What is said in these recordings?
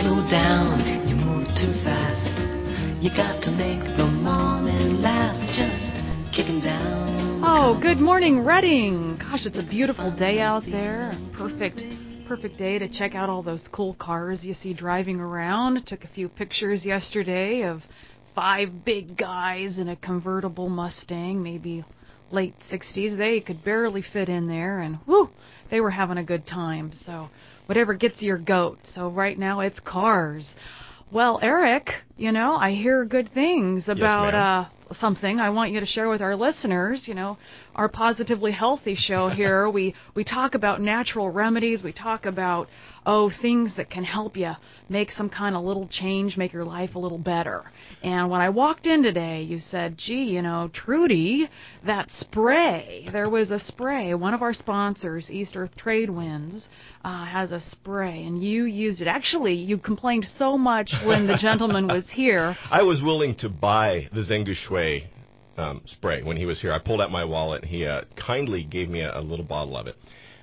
slow down, you move too fast. You got to make the morning last, just kicking down. Oh, good morning, Redding. Gosh, it's a beautiful day out there. Perfect day to check out all those cool cars you see driving around. Took a few pictures yesterday of 5 big guys in a convertible Mustang, maybe late 60s. They could barely fit in there, and whoo, they were having a good time. So whatever gets your goat. So right now it's cars. Well, Eric, I hear good things about something I want you to share with our listeners. Our Positively Healthy show here, we talk about natural remedies. We talk about, things that can help you make some kind of little change, make your life a little better. And when I walked in today, you said, gee, Trudy, that spray, there was a spray. One of our sponsors, East Earth Trade Winds, has a spray, and you used it. Actually, you complained so much when the gentleman was here. I was willing to buy the Zhengu Shui spray when he was here. I pulled out my wallet, and he kindly gave me a little bottle of it.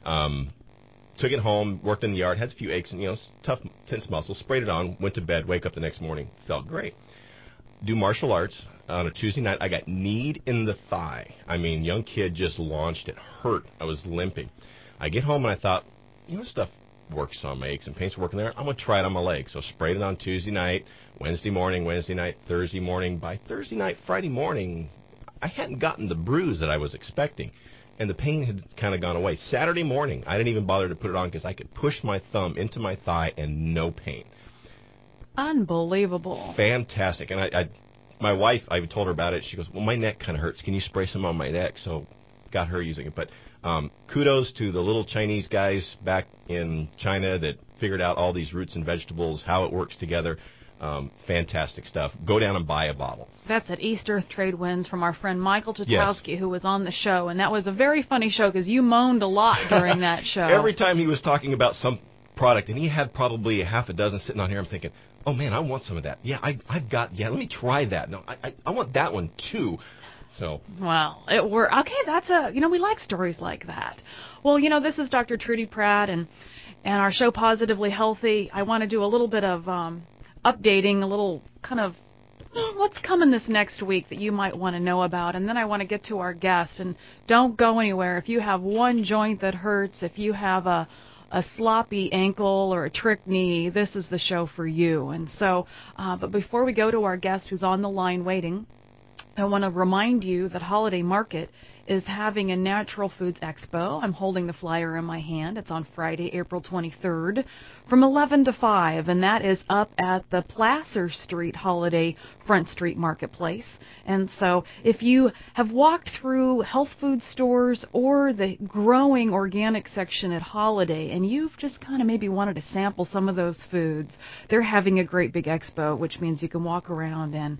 Took it home, worked in the yard, had a few aches and, tough, tense muscles, sprayed it on, went to bed, wake up the next morning, felt great. Do martial arts on a Tuesday night. I got kneed in the thigh. Young kid just launched. It hurt. I was limping. I get home and I thought, stuff works on my aches and pains working there. I'm going to try it on my leg. So sprayed it on Tuesday night, Wednesday night, Thursday morning. By Thursday night, Friday morning, I hadn't gotten the bruise that I was expecting, and the pain had kind of gone away. Saturday morning, I didn't even bother to put it on because I could push my thumb into my thigh and no pain. Unbelievable. Fantastic. And my wife, I told her about it. She goes, well, my neck kind of hurts. Can you spray some on my neck? So got her using it. But kudos to the little Chinese guys back in China that figured out all these roots and vegetables, how it works together. Fantastic stuff. Go down and buy a bottle. That's at East Earth Trade Winds from our friend Michael Tatowski, who was on the show. And that was a very funny show because you moaned a lot during that show. Every time he was talking about some product, and he had probably a half a dozen sitting on here, I'm thinking, oh, man, I want some of that. Yeah, let me try that. No, I want that one, too. So. Well, okay, we like stories like that. Well, this is Dr. Trudy Pratt, and our show Positively Healthy. I want to do a little bit of updating, a little kind of what's coming this next week that you might want to know about, and then I want to get to our guest. And don't go anywhere. If you have one joint that hurts, if you have a sloppy ankle or a trick knee, this is the show for you. And so, but before we go to our guest who's on the line waiting, I want to remind you that Holiday Market is having a Natural Foods Expo. I'm holding the flyer in my hand. It's on Friday, April 23rd from 11 to 5, and that is up at the Placer Street Holiday Front Street Marketplace. And so if you have walked through health food stores or the growing organic section at Holiday and you've just kind of maybe wanted to sample some of those foods, they're having a great big expo, which means you can walk around and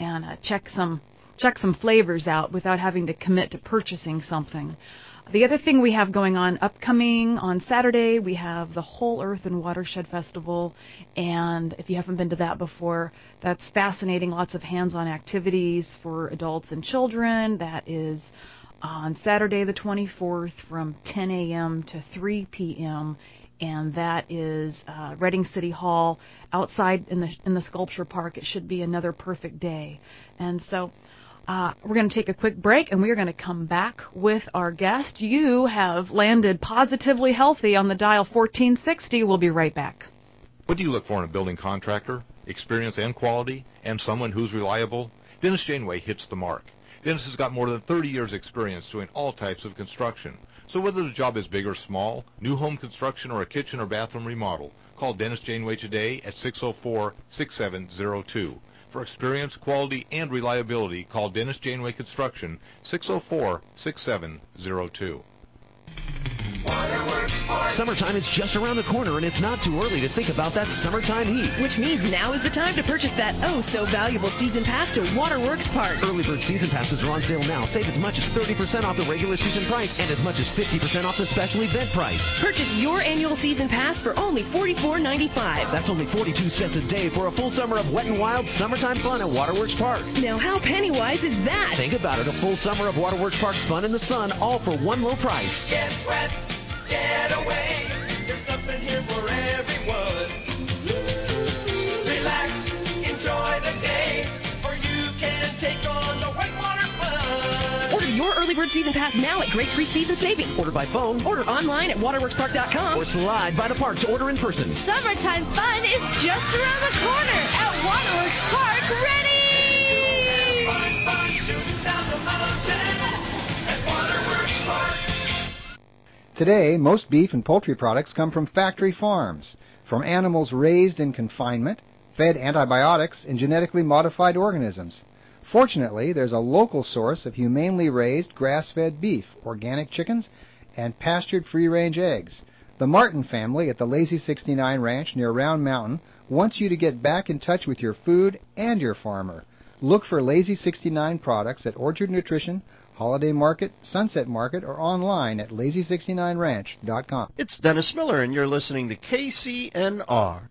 check some flavors out without having to commit to purchasing something. The other thing we have going on upcoming on Saturday, we have the Whole Earth and Watershed Festival, and if you haven't been to that before, that's fascinating. Lots of hands-on activities for adults and children. That is on Saturday the 24th from 10 a.m. to 3 p.m., and that is Reading City Hall outside in the sculpture park. It should be another perfect day. And so we're going to take a quick break, and we are going to come back with our guest. You have landed Positively Healthy on the dial 1460. We'll be right back. What do you look for in a building contractor? Experience and quality, and someone who's reliable? Dennis Janeway hits the mark. Dennis has got more than 30 years' experience doing all types of construction. So whether the job is big or small, new home construction or a kitchen or bathroom remodel, call Dennis Janeway today at 604-6702. For experience, quality, and reliability, call Dennis Janeway Construction, 604-6702. Summertime is just around the corner, and it's not too early to think about that summertime heat. Which means now is the time to purchase that oh-so-valuable season pass to Waterworks Park. Early bird season passes are on sale now. Save as much as 30% off the regular season price and as much as 50% off the special event price. Purchase your annual season pass for only $44.95. That's only 42 cents a day for a full summer of wet and wild summertime fun at Waterworks Park. Now, how penny-wise is that? Think about it. A full summer of Waterworks Park fun in the sun, all for one low price. Get wet, get away. There's something here for everyone. Early bird season pass now at Great Free Season Savings. Order by phone Order online at waterworkspark.com. or slide by the park to order in person. Summertime fun is just around the corner at Waterworks Park. Ready? Today, most beef and poultry products come from factory farms, from animals raised in confinement, fed antibiotics, and genetically modified organisms. Fortunately, there's a local source of humanely raised grass-fed beef, organic chickens, and pastured free-range eggs. The Martin family at the Lazy 69 Ranch near Round Mountain wants you to get back in touch with your food and your farmer. Look for Lazy 69 products at Orchard Nutrition, Holiday Market, Sunset Market, or online at lazy69ranch.com. It's Dennis Miller, and you're listening to KCNR.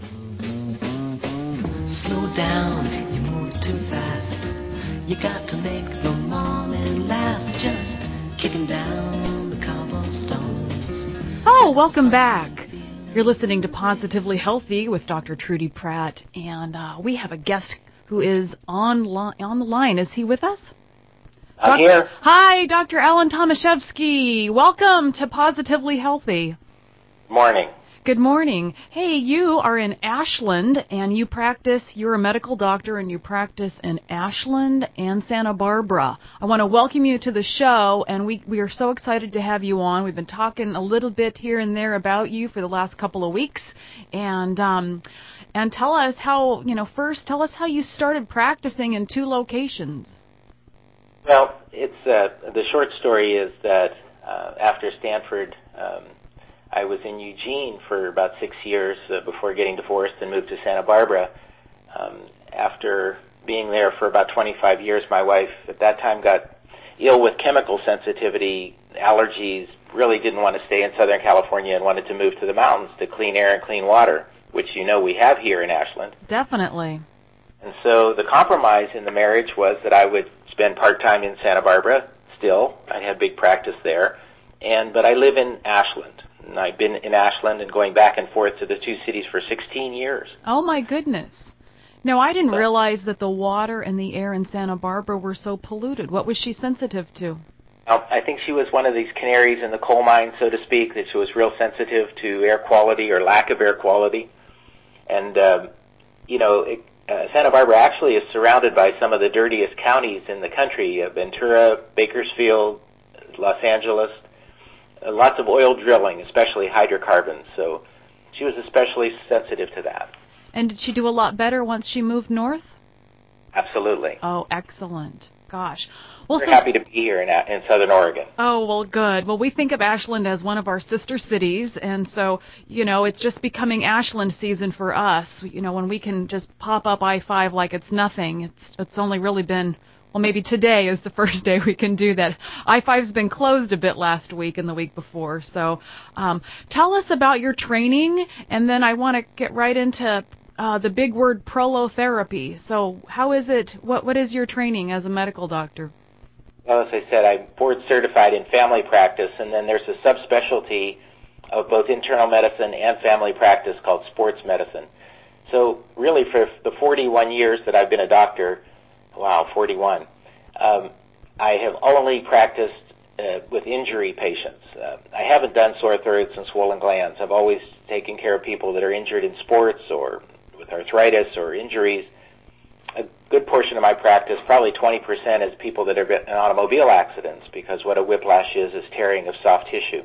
Slow down, you move too fast. You got to make the morning last. Just kicking down the cobblestones. Oh, welcome back. You're listening to Positively Healthy with Dr. Trudy Pratt, and we have a guest who is on the line. Is he with us? I'm here. Hi, Dr. Alan Tomaszewski. Welcome to Positively Healthy. Morning. Good morning. Hey, you are in Ashland, and you're a medical doctor, and you practice in Ashland and Santa Barbara. I want to welcome you to the show, and we are so excited to have you on. We've been talking a little bit here and there about you for the last couple of weeks, and tell us how you started practicing in 2 locations. Well, it's the short story is that after Stanford, I was in Eugene for about 6 years before getting divorced and moved to Santa Barbara. After being there for about 25 years, my wife at that time got ill with chemical sensitivity, allergies, really didn't want to stay in Southern California and wanted to move to the mountains to clean air and clean water, which we have here in Ashland. Definitely. And so the compromise in the marriage was that I would spend part-time in Santa Barbara still. I had a big practice there. But I live in Ashland. And I've been in Ashland and going back and forth to the 2 cities for 16 years. Oh, my goodness. No, I didn't realize that the water and the air in Santa Barbara were so polluted. What was she sensitive to? I think she was one of these canaries in the coal mine, so to speak, that she was real sensitive to air quality or lack of air quality. And, Santa Barbara actually is surrounded by some of the dirtiest counties in the country, Ventura, Bakersfield, Los Angeles, lots of oil drilling, especially hydrocarbons. So she was especially sensitive to that. And did she do a lot better once she moved north? Absolutely. Oh, excellent. Gosh. Well, we're happy to be here in Southern Oregon. Oh, well, good. Well, we think of Ashland as one of our sister cities, and so, it's just becoming Ashland season for us, when we can just pop up I-5 like it's nothing. It's only really been, well, maybe today is the first day we can do that. I-5's been closed a bit last week and the week before. So tell us about your training, and then I want to get right into the big word prolotherapy. So how is it, what is your training as a medical doctor? Well, as I said, I'm board certified in family practice, and then there's a subspecialty of both internal medicine and family practice called sports medicine. So really for the 41 years that I've been a doctor, 41, I have only practiced with injury patients. I haven't done sore throats and swollen glands. I've always taken care of people that are injured in sports or with arthritis or injuries. A good portion of my practice, probably 20%, is people that have been in automobile accidents, because what a whiplash is tearing of soft tissue.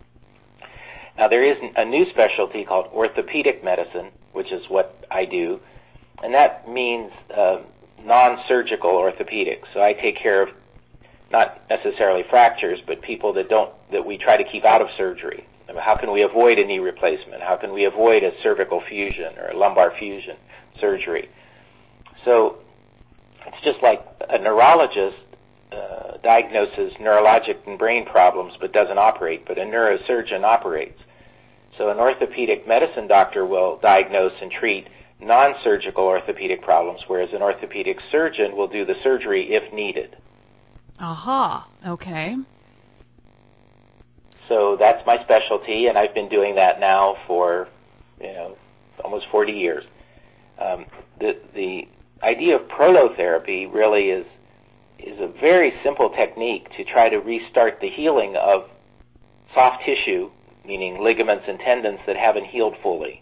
Now, there is a new specialty called orthopedic medicine, which is what I do, and that means non-surgical orthopedics. So I take care of not necessarily fractures, but people that we try to keep out of surgery. I mean, how can we avoid a knee replacement? How can we avoid a cervical fusion or a lumbar fusion surgery? So it's just like a neurologist diagnoses neurologic and brain problems but doesn't operate, but a neurosurgeon operates. So an orthopedic medicine doctor will diagnose and treat non-surgical orthopedic problems, whereas an orthopedic surgeon will do the surgery if needed. Aha, okay. So that's my specialty, and I've been doing that now for, almost 40 years. The idea of prolotherapy really is is a very simple technique to try to restart the healing of soft tissue, meaning ligaments and tendons that haven't healed fully.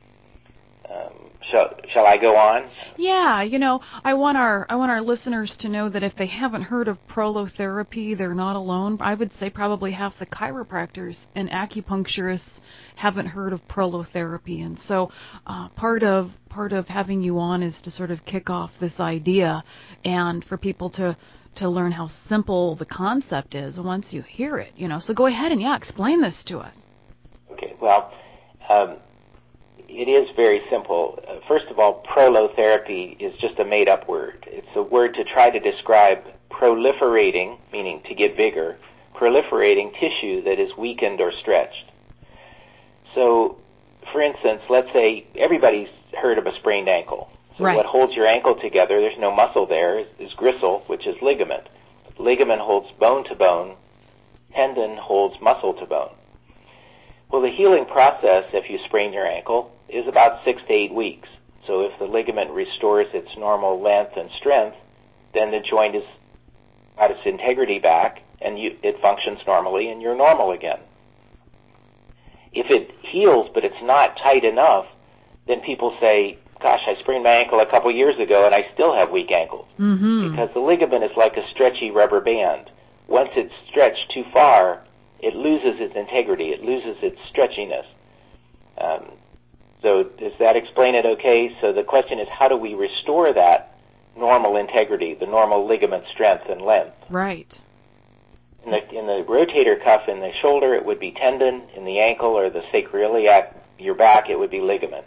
Shall I go on? Yeah, I want our listeners to know that if they haven't heard of prolotherapy, they're not alone. I would say probably half the chiropractors and acupuncturists haven't heard of prolotherapy, and so part of having you on is to sort of kick off this idea, and for people to learn how simple the concept is once you hear it. So go ahead and explain this to us. Okay. Well. It is very simple. First of all, prolotherapy is just a made-up word. It's a word to try to describe proliferating, meaning to get bigger, proliferating tissue that is weakened or stretched. So, for instance, let's say everybody's heard of a sprained ankle. So right. What holds your ankle together, there's no muscle there, is gristle, which is ligament. Ligament holds bone to bone. Tendon holds muscle to bone. Well, the healing process, if you sprain your ankle, is about 6 to 8 weeks. So if the ligament restores its normal length and strength, then the joint has got its integrity back, and it functions normally, and you're normal again. If it heals, but it's not tight enough, then people say, gosh, I sprained my ankle a couple years ago, and I still have weak ankles. Mm-hmm. Because the ligament is like a stretchy rubber band. Once it's stretched too far, it loses its integrity. It loses its stretchiness. So does that explain it okay? So the question is, how do we restore that normal integrity, the normal ligament strength and length? Right. In the rotator cuff in the shoulder, it would be tendon. In the ankle or the sacroiliac, your back, it would be ligament.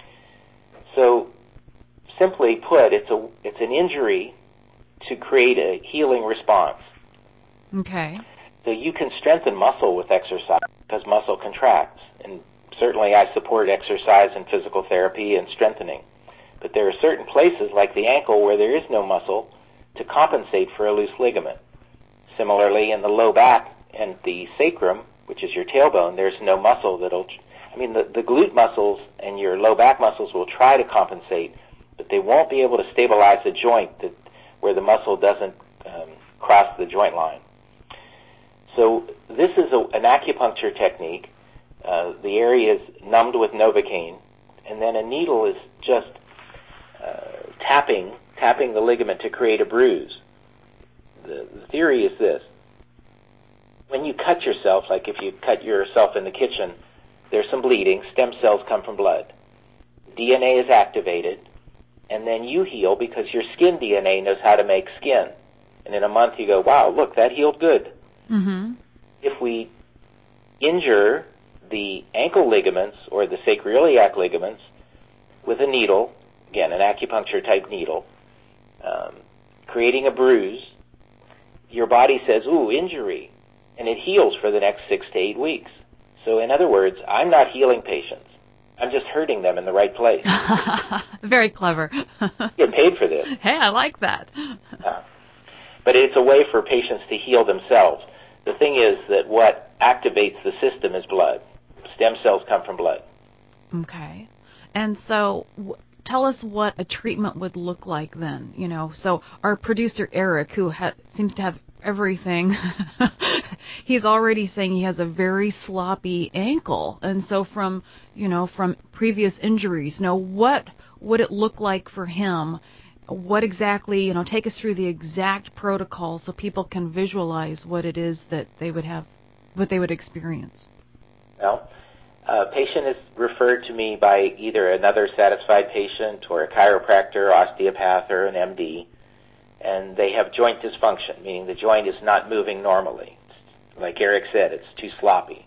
So simply put, it's an injury to create a healing response. Okay. So you can strengthen muscle with exercise because muscle contracts. And certainly I support exercise and physical therapy and strengthening. But there are certain places like the ankle where there is no muscle to compensate for a loose ligament. Similarly, in the low back and the sacrum, which is your tailbone, there's no muscle the glute muscles and your low back muscles will try to compensate, but they won't be able to stabilize the joint where the muscle doesn't cross the joint line. So this is an acupuncture technique. The area is numbed with Novocaine, and then a needle is just tapping the ligament to create a bruise. The theory is this. When you cut yourself, like if you cut yourself in the kitchen, there's some bleeding. Stem cells come from blood. DNA is activated, and then you heal because your skin DNA knows how to make skin. And in a month you go, wow, look, that healed good. Mm-hmm. If we injure the ankle ligaments or the sacroiliac ligaments with a needle, again, an acupuncture type needle, creating a bruise, your body says, ooh, injury, and it heals for the next 6 to 8 weeks. So in other words, I'm not healing patients. I'm just hurting them in the right place. Very clever. Get paid for this. Hey, I like that. But it's a way for patients to heal themselves. The thing is that what activates the system is blood. Stem cells come from blood. Okay. And so tell us what a treatment would look like then. So our producer, Eric, who seems to have everything, he's already saying he has a very sloppy ankle. And so from previous injuries, what would it look like for him? What exactly, take us through the exact protocol so people can visualize what it is that they would have, what they would experience. Well, a patient is referred to me by either another satisfied patient or a chiropractor, osteopath, or an MD, and they have joint dysfunction, meaning the joint is not moving normally. Like Eric said, it's too sloppy.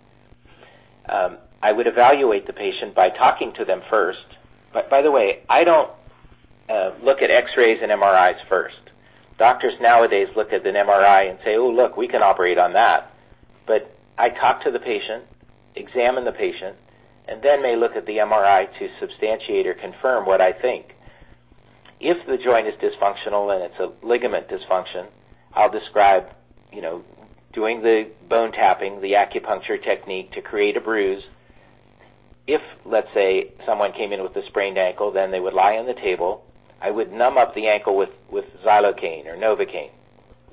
I would evaluate the patient by talking to them first. But by the way, I don't look at x-rays and MRIs first. Doctors nowadays look at an MRI and say, oh, look, we can operate on that. But I talk to the patient, examine the patient, and then may look at the MRI to substantiate or confirm what I think. If the joint is dysfunctional and it's a ligament dysfunction, I'll describe, doing the bone tapping, the acupuncture technique to create a bruise. If, let's say, someone came in with a sprained ankle, then they would lie on the table. I would numb up the ankle with Xylocaine or Novocaine.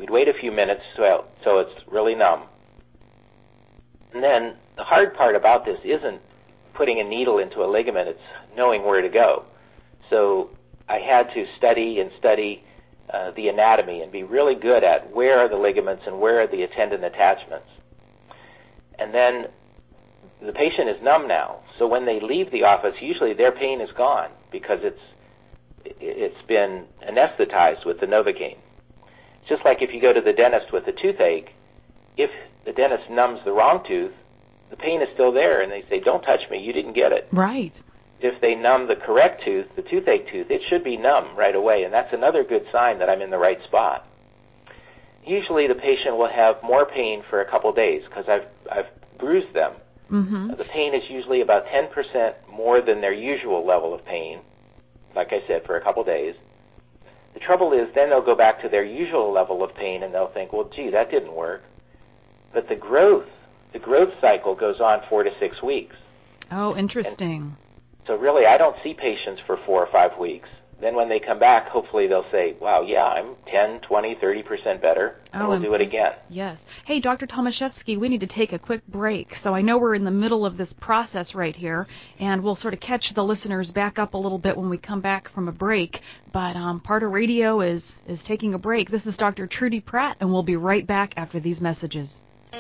We'd wait a few minutes so it's really numb. And then the hard part about this isn't putting a needle into a ligament, it's knowing where to go. So I had to study the anatomy and be really good at where are the ligaments and where are the tendon attachments. And then the patient is numb now, so when they leave the office, usually their pain is gone because it's been anesthetized with the Novocaine. Just like if you go to the dentist with a toothache, if the dentist numbs the wrong tooth, the pain is still there, and they say, don't touch me, you didn't get it. Right. If they numb the correct tooth, the toothache tooth, it should be numb right away, and that's another good sign that I'm in the right spot. Usually the patient will have more pain for a couple days because I've bruised them. Mm-hmm. The pain is usually about 10% more than their usual level of pain, like I said, for a couple days. The trouble is then they'll go back to their usual level of pain and they'll think, well, gee, that didn't work. But the growth cycle goes on 4 to 6 weeks. Oh, interesting. And so really, I don't see patients for 4 or 5 weeks. Then when they come back, hopefully they'll say, wow, yeah, I'm 10, 20, 30% better, and we'll do it again. Yes. Hey, Dr. Tomaszewski, we need to take a quick break. So I know we're in the middle of this process right here, and we'll sort of catch the listeners back up a little bit when we come back from a break. But part of radio is taking a break. This is Dr. Trudy Pratt, and we'll be right back after these messages.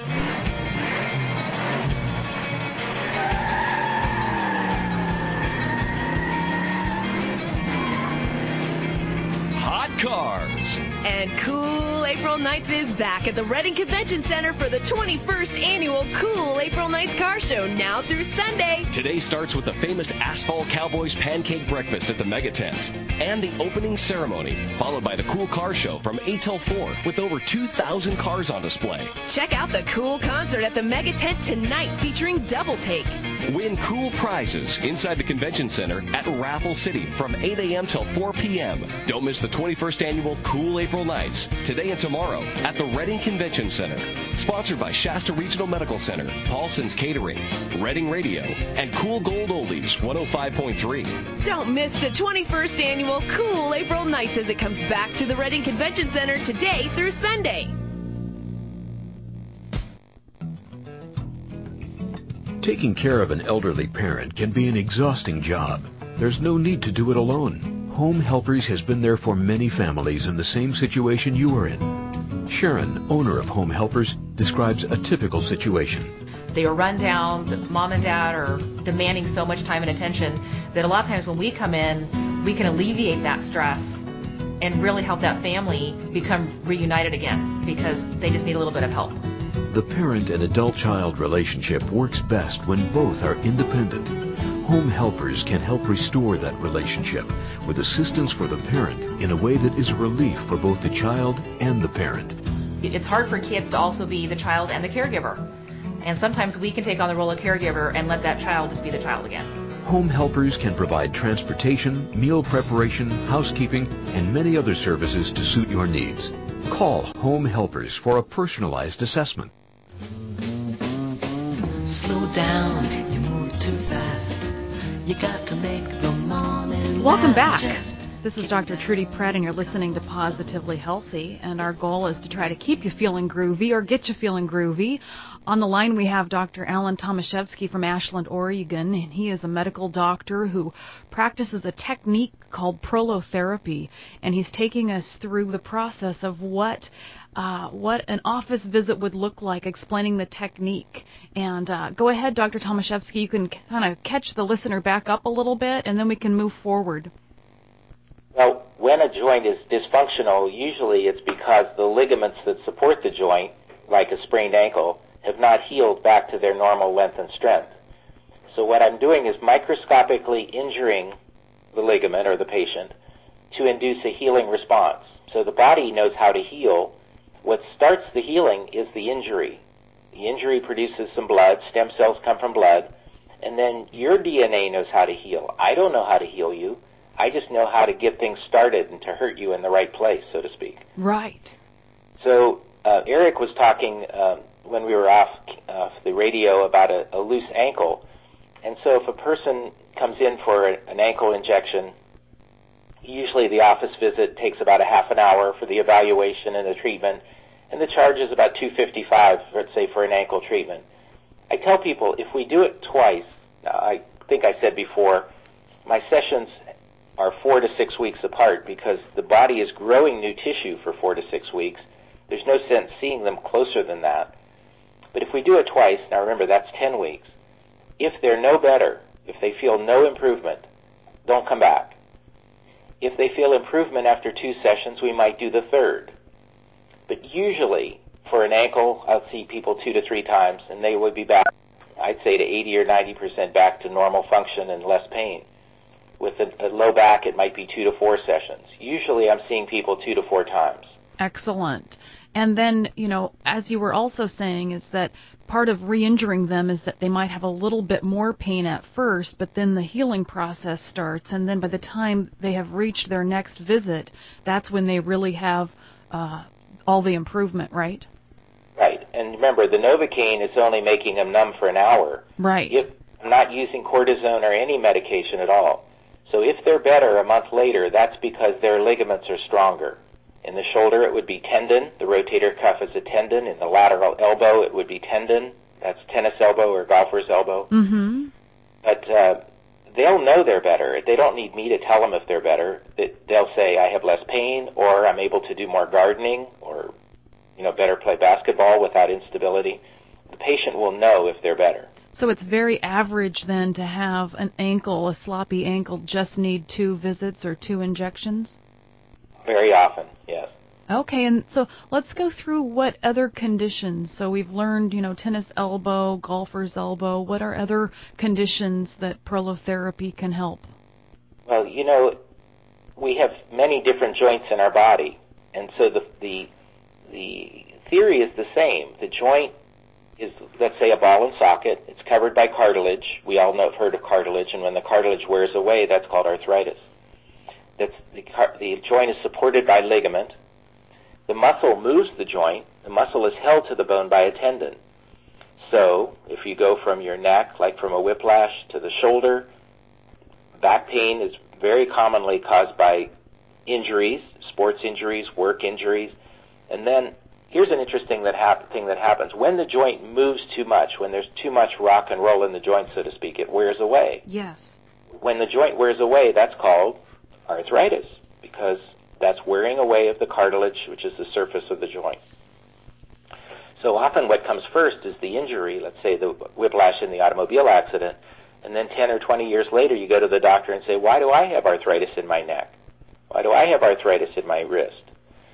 Cars. And Cool April Nights is back at the Reading Convention Center for the 21st Annual Cool April Nights Car Show, now through Sunday. Today starts with the famous Asphalt Cowboys Pancake Breakfast at the Mega Tent and the opening ceremony, followed by the Cool Car Show from 8 till 4 with over 2,000 cars on display. Check out the Cool concert at the Mega Tent tonight featuring Double Take. Win cool prizes inside the Convention Center at Raffle City from 8 a.m. till 4 p.m. Don't miss the 21st Annual Cool April Nights today and tomorrow at the Reading Convention Center. Sponsored by Shasta Regional Medical Center, Paulson's Catering, Reading Radio, and Cool Gold Oldies 105.3. Don't miss the 21st Annual Cool April Nights as it comes back to the Reading Convention Center today through Sunday. Taking care of an elderly parent can be an exhausting job. There's no need to do it alone. Home Helpers has been there for many families in the same situation you are in. Sharon, owner of Home Helpers, describes a typical situation. They are run down. The mom and dad are demanding so much time and attention that a lot of times when we come in, we can alleviate that stress and really help that family become reunited again because they just need a little bit of help. The parent and adult-child relationship works best when both are independent. Home Helpers can help restore that relationship with assistance for the parent in a way that is a relief for both the child and the parent. It's hard for kids to also be the child and the caregiver. And sometimes we can take on the role of caregiver and let that child just be the child again. Home Helpers can provide transportation, meal preparation, housekeeping, and many other services to suit your needs. Call Home Helpers for a personalized assessment. Slow down, you move too fast. You got to make the morning. Welcome back. This is Dr. Trudy Pratt, and you're listening to Positively Healthy, and our goal is to try to keep you feeling groovy or get you feeling groovy. On the line, we have Dr. Alan Tomaszewski from Ashland, Oregon, and he is a medical doctor who practices a technique called prolotherapy, and he's taking us through the process of what an office visit would look like, explaining the technique. And go ahead, Dr. Tomaszewski, you can kind of catch the listener back up a little bit, and then we can move forward. Well, when a joint is dysfunctional, usually it's because the ligaments that support the joint, like a sprained ankle, have not healed back to their normal length and strength. So what I'm doing is microscopically injuring the ligament or the patient to induce a healing response. So the body knows how to heal. What starts the healing is the injury. The injury produces some blood, stem cells come from blood, and then your DNA knows how to heal. I don't know how to heal you. I just know how to get things started and to hurt you in the right place, so to speak. Right. So Eric was talking when we were off the radio about a loose ankle. And so if a person comes in for an ankle injection, Usually the office visit takes about a half an hour for the evaluation and the treatment, and the charge is about $255, let's say, for an ankle treatment. I tell people if we do it twice, I think I said before, my sessions are 4 to 6 weeks apart because the body is growing new tissue for 4 to 6 weeks. There's no sense seeing them closer than that. But if we do it twice, now remember that's 10 weeks, if they're no better, if they feel no improvement, don't come back. If they feel improvement after 2 sessions, we might do the third. But usually, for an ankle, I'll see people 2 to 3 times, and they would be back, I'd say, to 80 or 90% back to normal function and less pain. With a low back, it might be 2 to 4 sessions. Usually, I'm seeing people 2 to 4 times. Excellent. And then, as you were also saying, is that part of re-injuring them is that they might have a little bit more pain at first, but then the healing process starts, and then by the time they have reached their next visit, that's when they really have all the improvement, right? Right. And remember, the Novocaine is only making them numb for an hour. Right. If I'm not using cortisone or any medication at all. So if they're better a month later, that's because their ligaments are stronger. In the shoulder, it would be tendon. The rotator cuff is a tendon. In the lateral elbow, it would be tendon. That's tennis elbow or golfer's elbow. Mm-hmm. But they'll know they're better. They don't need me to tell them if they're better. They'll say, I have less pain, or I'm able to do more gardening, or better play basketball without instability. The patient will know if they're better. So it's very average then to have an ankle, a sloppy ankle, just need 2 visits or 2 injections? Very often, yes. Okay, and so let's go through what other conditions. So we've learned, tennis elbow, golfer's elbow. What are other conditions that prolotherapy can help? Well, we have many different joints in our body, and so the theory is the same. The joint is, let's say, a ball and socket. It's covered by cartilage. We all have heard of cartilage, and when the cartilage wears away, that's called arthritis. The joint is supported by ligament. The muscle moves the joint. The muscle is held to the bone by a tendon. So if you go from your neck, like from a whiplash, to the shoulder, back pain is very commonly caused by injuries, sports injuries, work injuries. And then here's an interesting thing that happens. When the joint moves too much, when there's too much rock and roll in the joint, so to speak, it wears away. Yes. When the joint wears away, that's called arthritis, because that's wearing away of the cartilage, which is the surface of the joint. So often what comes first is the injury, let's say the whiplash in the automobile accident, and then 10 or 20 years later you go to the doctor and say, why do I have arthritis in my neck? Why do I have arthritis in my wrist?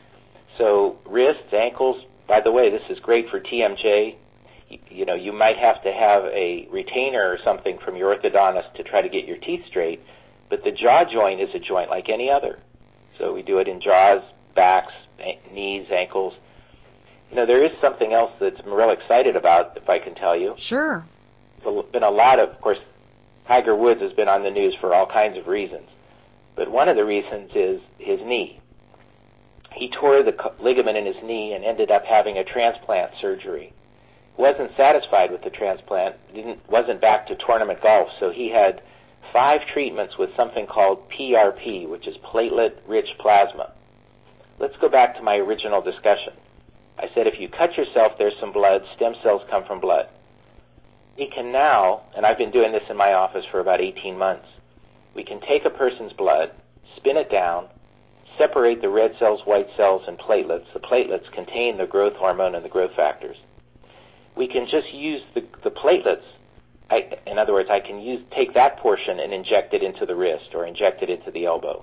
So wrists, ankles, by the way, this is great for TMJ. You might have to have a retainer or something from your orthodontist to try to get your teeth straight, but the jaw joint is a joint like any other. So we do it in jaws, backs, knees, ankles. There is something else that I'm real excited about, if I can tell you. Sure. There's been a lot of course, Tiger Woods has been on the news for all kinds of reasons. But one of the reasons is his knee. He tore the ligament in his knee and ended up having a transplant surgery. Wasn't satisfied with the transplant, wasn't back to tournament golf, so he had 5 treatments with something called PRP, which is platelet-rich plasma. Let's go back to my original discussion. I said if you cut yourself, there's some blood, stem cells come from blood. We can now, and I've been doing this in my office for about 18 months, we can take a person's blood, spin it down, separate the red cells, white cells, and platelets. The platelets contain the growth hormone and the growth factors. We can just use the platelets. In other words, I can take that portion and inject it into the wrist or inject it into the elbow.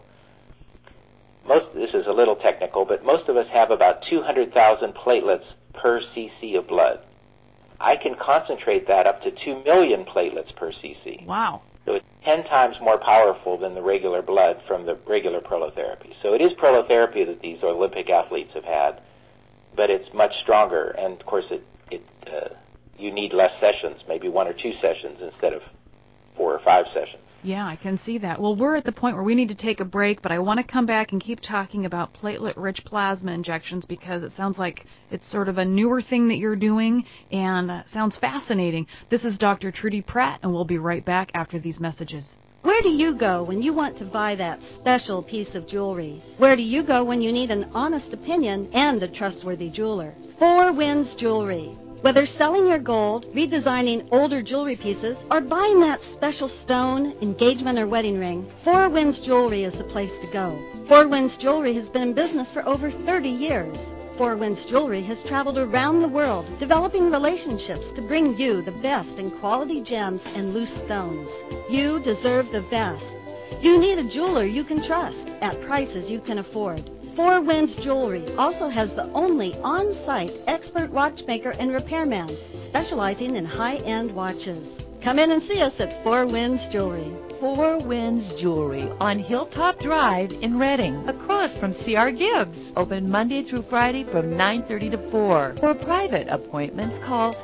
This is a little technical, but most of us have about 200,000 platelets per cc of blood. I can concentrate that up to 2 million platelets per cc. Wow. So it's 10 times more powerful than the regular blood from the regular prolotherapy. So it is prolotherapy that these Olympic athletes have had, but it's much stronger. And, of course, you need less sessions, maybe 1 or 2 sessions instead of 4 or 5 sessions. Yeah, I can see that. Well, we're at the point where we need to take a break, but I want to come back and keep talking about platelet-rich plasma injections because it sounds like it's sort of a newer thing that you're doing and sounds fascinating. This is Dr. Trudy Pratt, and we'll be right back after these messages. Where do you go when you want to buy that special piece of jewelry? Where do you go when you need an honest opinion and a trustworthy jeweler? Four Winds Jewelry. Whether selling your gold, redesigning older jewelry pieces, or buying that special stone, engagement, or wedding ring, Four Winds Jewelry is the place to go. Four Winds Jewelry has been in business for over 30 years. Four Winds Jewelry has traveled around the world, developing relationships to bring you the best in quality gems and loose stones. You deserve the best. You need a jeweler you can trust at prices you can afford. Four Winds Jewelry also has the only on-site expert watchmaker and repairman, specializing in high-end watches. Come in and see us at Four Winds Jewelry. Four Winds Jewelry on Hilltop Drive in Reading, across from C.R. Gibbs. Open Monday through Friday from 9:30 to 4. For private appointments, call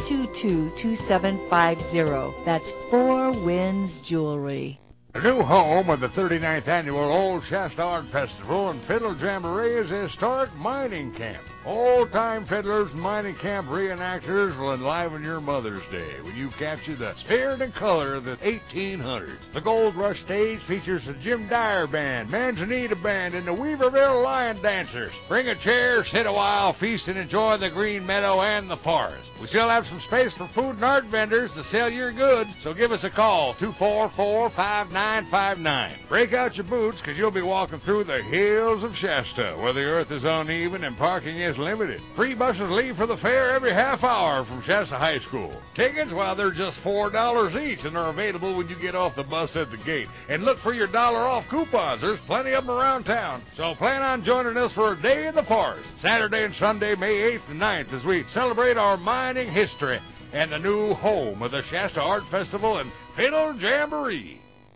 222-2750. That's Four Winds Jewelry. The new home of the 39th Annual Old Shasta Art Festival and Fiddle Jamboree is a historic mining camp. Old-time fiddlers and mining camp reenactors will enliven your Mother's Day when you capture the spirit and color of the 1800s. The Gold Rush stage features the Jim Dyer Band, Manzanita Band, and the Weaverville Lion Dancers. Bring a chair, sit a while, feast and enjoy the green meadow and the forest. We still have some space for food and art vendors to sell your goods, so give us a call, 244-5959. Break out your boots, because you'll be walking through the hills of Shasta, where the earth is uneven and parking is limited. Free buses leave for the fair every half hour from Shasta High School. Tickets, well, they're just $4 each, and they're available when you get off the bus at the gate. And look for your $1-off coupons. There's plenty of them around town. So plan on joining us for a day in the forest, Saturday and Sunday, May 8th and 9th, as we celebrate our mining history and the new home of the Shasta Art Festival and Fiddle Jamboree.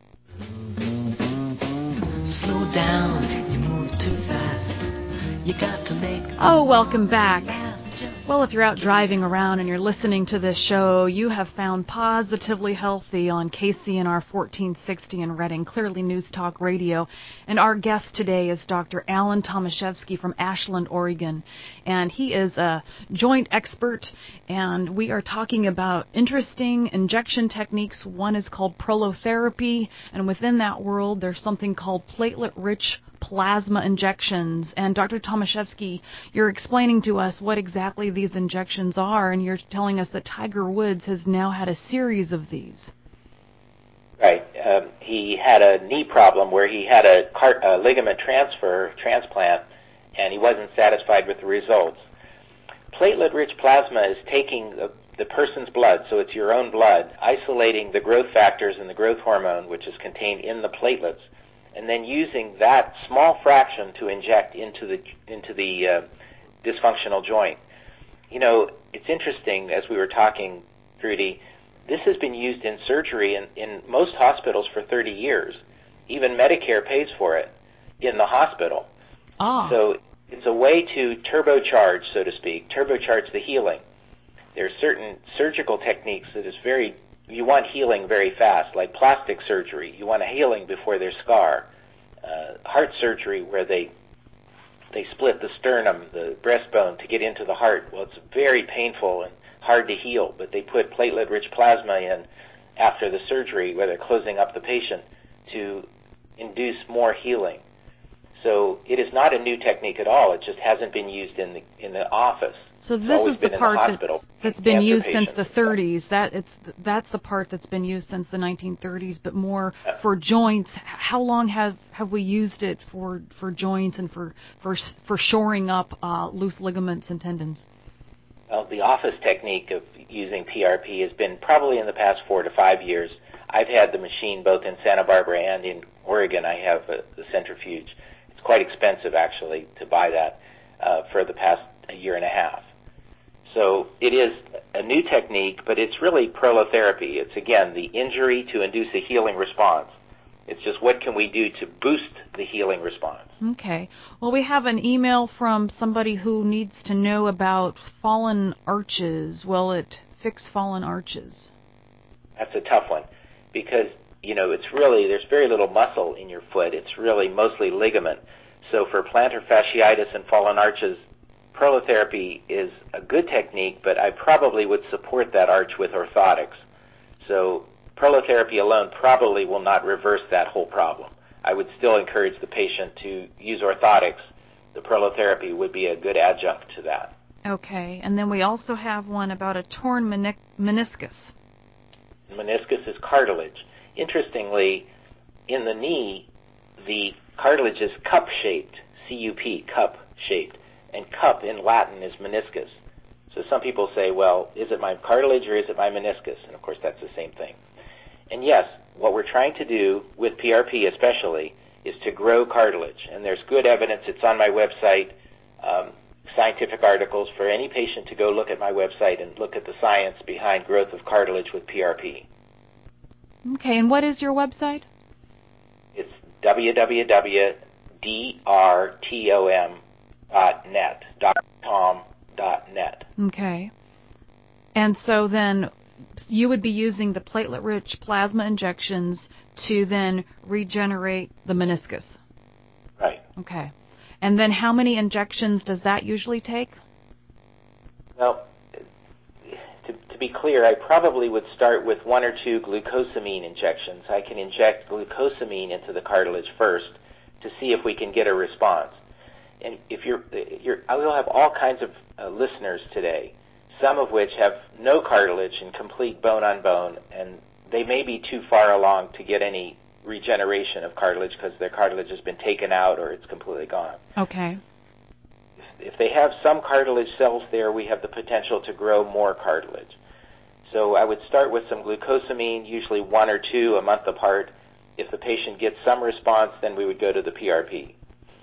Slow down, you move too fast. You got to make. Oh, welcome back. Well, if you're out driving around and you're listening to this show, you have found Positively Healthy on KCNR 1460 in Reading, Clearly News Talk Radio. And our guest today is Dr. Alan Tomaszewski from Ashland, Oregon. And he is a joint expert, and we are talking about interesting injection techniques. One is called prolotherapy, and within that world, there's something called platelet-rich plasma injections. And Dr. Tomaszewski, you're explaining to us what exactly these injections are, and you're telling us that Tiger Woods has now had a series of these. Right. He had a knee problem where he had a ligament transplant, and he wasn't satisfied with the results. Platelet-rich plasma is taking the person's blood, so it's your own blood, isolating the growth factors and the growth hormone, which is contained in the platelets, and then using that small fraction to inject into the dysfunctional joint. You know, it's interesting, as we were talking, Trudy, this has been used in surgery in most hospitals for 30 years. Even Medicare pays for it in the hospital. So it's a way to turbocharge, so to speak, turbocharge the healing. There are certain surgical techniques that is you want healing very fast, like plastic surgery. You want a healing before there's scar. Heart surgery, where they split the sternum, the breastbone, to get into the heart. Well, it's very painful and hard to heal, but they put platelet-rich plasma in after the surgery, where they're closing up the patient, to induce more healing. So it is not a new technique at all. It just hasn't been used in the office. So this is the part that's been used since the 30s. That's the part that's been used since the 1930s, but more for joints. How long have we used it for joints and for shoring up loose ligaments and tendons? Well, the office technique of using PRP has been probably in the past 4 to 5 years. I've had the machine both in Santa Barbara and in Oregon. I have the centrifuge. It's quite expensive, actually, to buy that for the past year and a half. So it is a new technique, but it's really prolotherapy. It's, again, the injury to induce a healing response. It's just what can we do to boost the healing response. Okay. Well, we have an email from somebody who needs to know about fallen arches. Will it fix fallen arches? That's a tough one because, it's really, there's very little muscle in your foot. It's really mostly ligament. So for plantar fasciitis and fallen arches, prolotherapy is a good technique, but I probably would support that arch with orthotics. So prolotherapy alone probably will not reverse that whole problem. I would still encourage the patient to use orthotics. The prolotherapy would be a good adjunct to that. Okay, and then we also have one about a torn meniscus. Meniscus is cartilage. Interestingly, in the knee, the cartilage is cup-shaped, C-U-P, cup-shaped, and cup in Latin is meniscus. So some people say, well, is it my cartilage or is it my meniscus? And of course that's the same thing. And yes, what we're trying to do with PRP especially is to grow cartilage. And there's good evidence. It's on my website, scientific articles for any patient to go look at my website and look at the science behind growth of cartilage with PRP. Okay, and what is your website? It's www.drtom.net. Okay. And so then you would be using the platelet-rich plasma injections to then regenerate the meniscus. Right. Okay. And then how many injections does that usually take? Well, to be clear, I probably would start with 1 or 2 glucosamine injections. I can inject glucosamine into the cartilage first to see if we can get a response. And if I will have all kinds of listeners today, some of which have no cartilage and complete bone-on-bone, and they may be too far along to get any regeneration of cartilage because their cartilage has been taken out or it's completely gone. Okay. If they have some cartilage cells there, we have the potential to grow more cartilage. So I would start with some glucosamine, usually 1 or 2 a month apart. If the patient gets some response, then we would go to the PRP.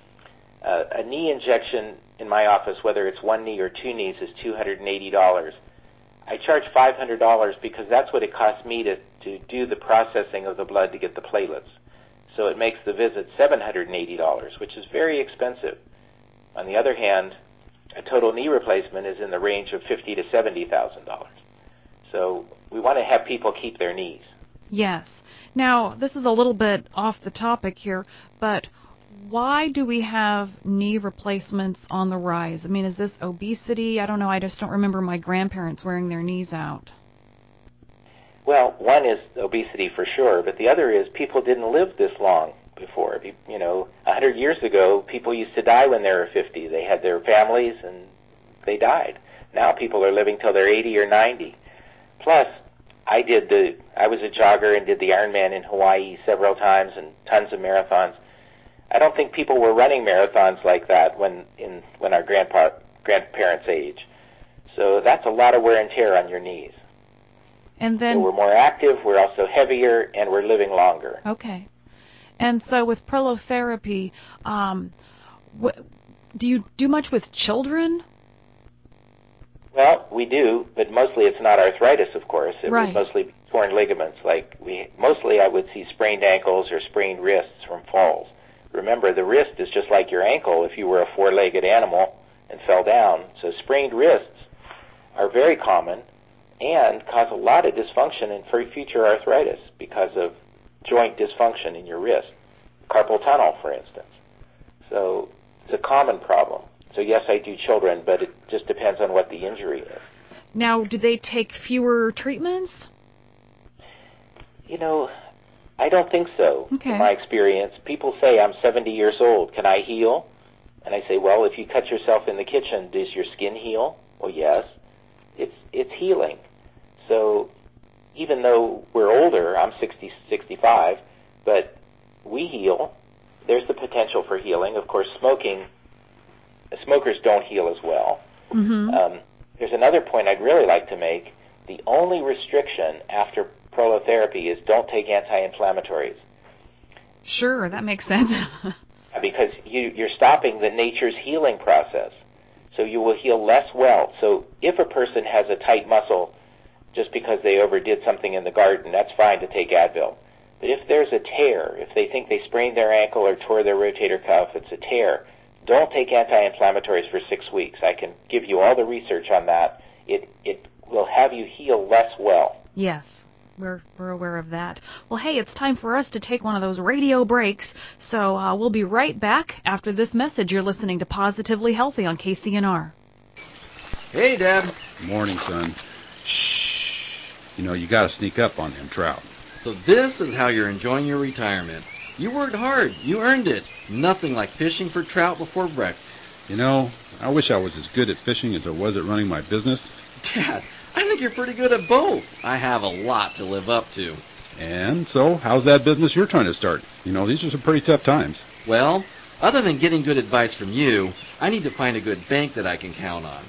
A knee injection in my office, whether it's 1 knee or 2 knees, is $280. I charge $500 because that's what it costs me to do the processing of the blood to get the platelets. So it makes the visit $780, which is very expensive. On the other hand, a total knee replacement is in the range of $50,000 to $70,000. So we want to have people keep their knees. Yes. Now, this is a little bit off the topic here, but why do we have knee replacements on the rise? I mean, is this obesity? I don't know. I just don't remember my grandparents wearing their knees out. Well, one is obesity for sure, but the other is people didn't live this long before. 100 years ago, people used to die when they were 50. They had their families and they died. Now people are living till they're 80 or 90. Plus, I was a jogger and did the Ironman in Hawaii several times and tons of marathons. I don't think people were running marathons like that when our grandparents' age. So that's a lot of wear and tear on your knees. And then so we're more active, we're also heavier, and we're living longer. Okay. And so with prolotherapy, do you do much with children? Well, we do, but mostly it's not arthritis, of course. It Right. would mostly be torn ligaments. Mostly I would see sprained ankles or sprained wrists from falls. Remember, the wrist is just like your ankle if you were a four-legged animal and fell down. So sprained wrists are very common and cause a lot of dysfunction and for future arthritis because of joint dysfunction in your wrist. Carpal tunnel, for instance. So it's a common problem. So yes, I do children, but it just depends on what the injury is. Now, do they take fewer treatments? I don't think so. Okay. In my experience, people say, I'm 70 years old, can I heal? And I say, well, if you cut yourself in the kitchen, does your skin heal? Well, yes. It's healing. So even though we're older, I'm 60, 65, but we heal. There's the potential for healing. Of course, smokers don't heal as well. Mm-hmm. There's another point I'd really like to make. The only restriction after prolotherapy is don't take anti-inflammatories. Sure, that makes sense. Because you're stopping the nature's healing process. So you will heal less well. So if a person has a tight muscle just because they overdid something in the garden, that's fine to take Advil. But if there's a tear, if they think they sprained their ankle or tore their rotator cuff, it's a tear, don't take anti-inflammatories for 6 weeks. I can give you all the research on that. It will have you heal less well. Yes, we're aware of that. Well, hey, it's time for us to take one of those radio breaks, so we'll be right back after this message. You're listening to Positively Healthy on KCNR. Hey, Dad. Morning, son. Shh. You got to sneak up on them trout. So this is how you're enjoying your retirement. You worked hard. You earned it. Nothing like fishing for trout before breakfast. You know, I wish I was as good at fishing as I was at running my business. Dad, I think you're pretty good at both. I have a lot to live up to. And so, how's that business you're trying to start? You know, these are some pretty tough times. Well, other than getting good advice from you, I need to find a good bank that I can count on.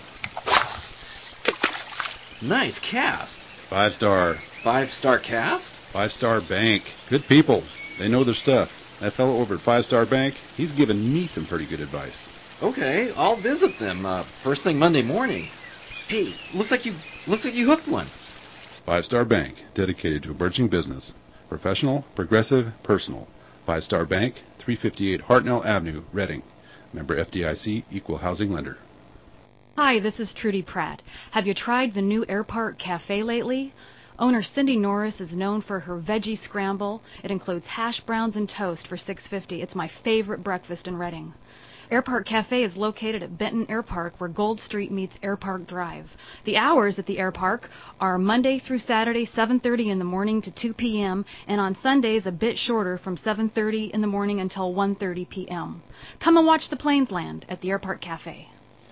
Nice cast. 5-star. 5-star cast? 5-star bank. Good people. They know their stuff. That fellow over at 5-star bank, he's given me some pretty good advice. Okay, I'll visit them first thing Monday morning. Hey, looks like you hooked one. 5-star bank, dedicated to a burgeoning business. Professional, progressive, personal. 5-star bank, 358 Hartnell Avenue, Reading. Member FDIC, equal housing lender. Hi, this is Trudy Pratt. Have you tried the new Air Park Cafe lately? Owner Cindy Norris is known for her veggie scramble. It includes hash browns and toast for $6.50. It's my favorite breakfast in Reading. Air Park Cafe is located at Benton Air Park, where Gold Street meets Air Park Drive. The hours at the Air Park are Monday through Saturday, 7:30 in the morning to 2 p.m., and on Sundays a bit shorter, from 7:30 in the morning until 1:30 p.m. Come and watch the planes land at the Air Park Cafe.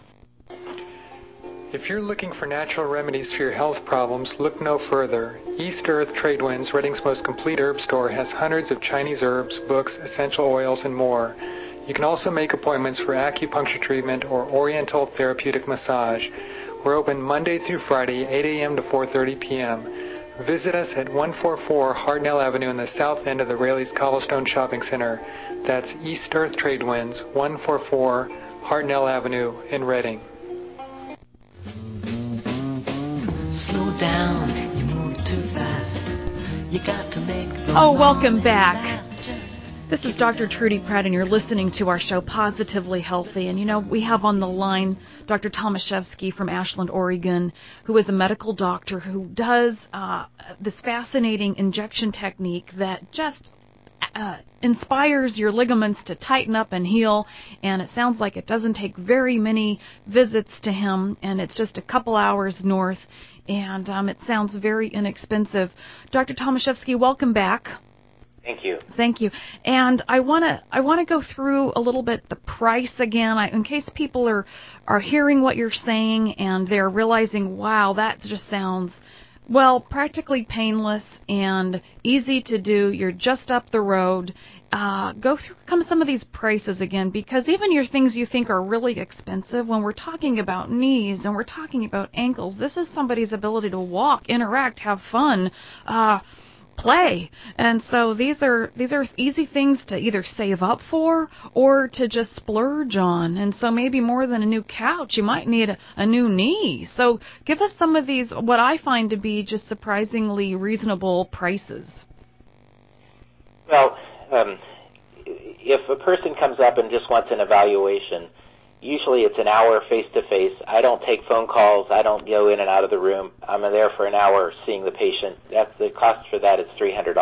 If you're looking for natural remedies for your health problems, look no further. East Earth Tradewinds, Reading's most complete herb store, has hundreds of Chinese herbs, books, essential oils, and more. You can also make appointments for acupuncture treatment or oriental therapeutic massage. We're open Monday through Friday, 8 a.m. to 4:30 p.m. Visit us at 144 Hartnell Avenue in the south end of the Raley's Cobblestone Shopping Center. That's East Earth Tradewinds, 144 Hartnell Avenue in Reading. Slow down, you move too fast. You got to make the welcome back. This is Dr. Trudy Pratt, and you're listening to our show, Positively Healthy. And, you know, we have on the line Dr. Tomaszewski from Ashland, Oregon, who is a medical doctor who does this fascinating injection technique that just inspires your ligaments to tighten up and heal. And it sounds like it doesn't take very many visits to him, and it's just a couple hours north. And it sounds very inexpensive. Dr. Tomaszewski, welcome back. Thank you. Thank you. And I want to go through a little bit the price again, in case people are hearing what you're saying and they're realizing, wow, that just sounds, well, practically painless and easy to do. You're just up the road. Go through some of these prices again, because even your things you think are really expensive, when we're talking about knees and we're talking about ankles, this is somebody's ability to walk, interact, have fun, play. And so these are easy things to either save up for or to just splurge on. And so maybe more than a new couch, you might need a new knee. So give us some of these, what I find to be just surprisingly reasonable prices. Well, if a person comes up and just wants an evaluation, usually it's an hour face-to-face. I don't take phone calls. I don't go in and out of the room. I'm there for an hour seeing the patient. The cost for that is $300.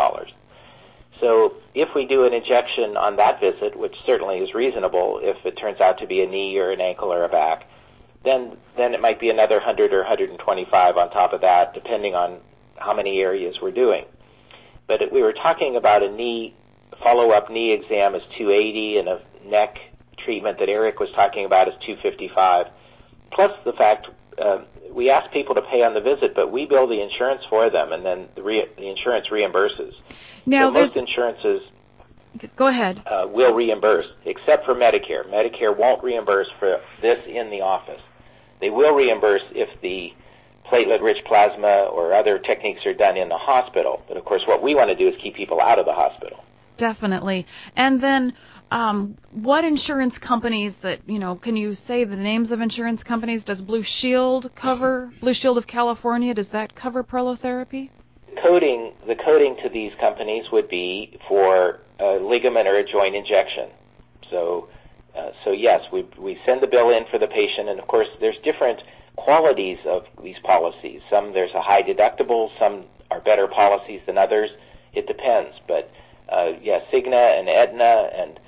So if we do an injection on that visit, which certainly is reasonable if it turns out to be a knee or an ankle or a back, then it might be another $100 or $125 on top of that, depending on how many areas we're doing. But we were talking about a follow-up knee exam is $280, and a neck treatment that Eric was talking about is $255. Plus the fact we ask people to pay on the visit, but we bill the insurance for them, and then the insurance reimburses. Now, so most insurances go ahead will reimburse, except for Medicare. Medicare won't reimburse for this in the office. They will reimburse if the platelet-rich plasma or other techniques are done in the hospital. But, of course, what we want to do is keep people out of the hospital. Definitely. And then what insurance companies can you say the names of insurance companies? Does Blue Shield cover, Blue Shield of California, does that cover prolotherapy? The coding to these companies would be for a ligament or a joint injection. So yes, we send the bill in for the patient, and of course there's different qualities of these policies. There's a high deductible, some are better policies than others. It depends, but yes, Cigna and Aetna, and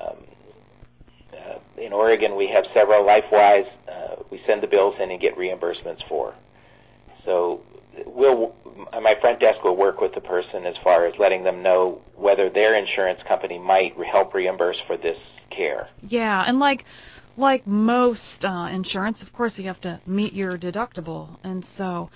in Oregon we have several. LifeWise, we send the bills in and get reimbursements for. So my front desk will work with the person as far as letting them know whether their insurance company might help reimburse for this care. Yeah, and like most insurance, of course, you have to meet your deductible. And so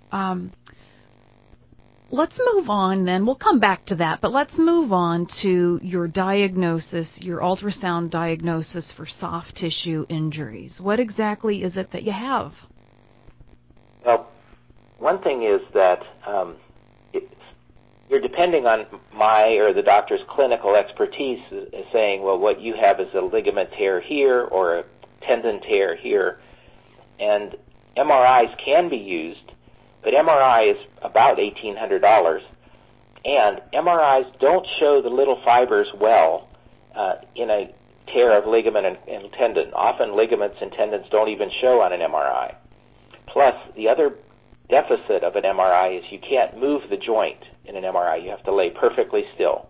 let's move on then. We'll come back to that, but let's move on to your diagnosis, your ultrasound diagnosis for soft tissue injuries. What exactly is it that you have? Well, one thing is that you're depending on my or the doctor's clinical expertise saying, well, what you have is a ligament tear here or a tendon tear here. And MRIs can be used, but MRI is about $1,800. And MRIs don't show the little fibers well in a tear of ligament and tendon. Often ligaments and tendons don't even show on an MRI. Plus, the other deficit of an MRI is you can't move the joint in an MRI. You have to lay perfectly still.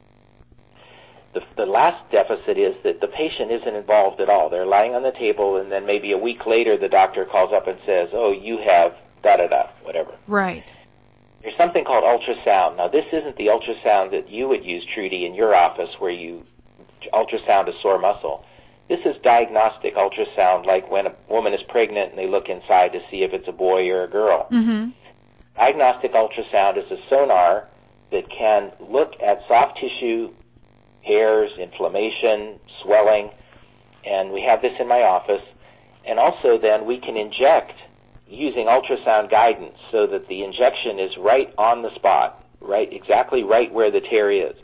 The last deficit is that the patient isn't involved at all. They're lying on the table, and then maybe a week later the doctor calls up and says, oh, you have da-da-da, whatever. Right. There's something called ultrasound. Now, this isn't the ultrasound that you would use, Trudy, in your office where you ultrasound a sore muscle. This is diagnostic ultrasound, like when a woman is pregnant and they look inside to see if it's a boy or a girl. Mm-hmm. Diagnostic ultrasound is a sonar that can look at soft tissue, hairs, inflammation, swelling, and we have this in my office. And also then we can inject using ultrasound guidance so that the injection is right on the spot, exactly right where the tear is.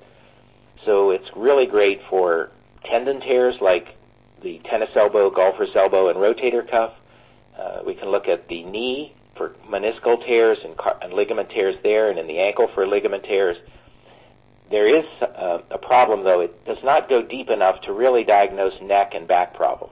So it's really great for tendon tears like the tennis elbow, golfer's elbow, and rotator cuff. We can look at the knee for meniscal tears and ligament tears there, and in the ankle for ligament tears. There is a problem, though. It does not go deep enough to really diagnose neck and back problems.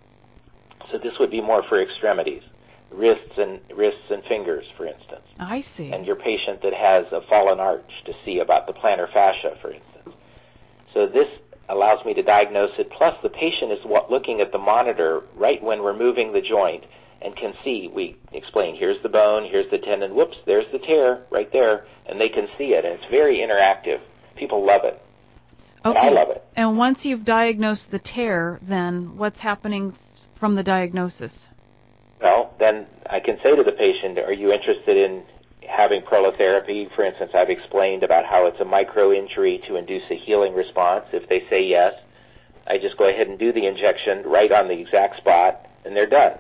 So this would be more for extremities, wrists and fingers, for instance. I see. And your patient that has a fallen arch to see about the plantar fascia, for instance. So this allows me to diagnose it. Plus, the patient is looking at the monitor right when we're moving the joint and can see. We explain, here's the bone, here's the tendon, whoops, there's the tear right there, and they can see it. And it's very interactive. People love it. Okay. And I love it. And once you've diagnosed the tear, then what's happening from the diagnosis? Well, then I can say to the patient, are you interested in having prolotherapy? For instance, I've explained about how it's a micro-injury to induce a healing response. If they say yes, I just go ahead and do the injection right on the exact spot, and they're done.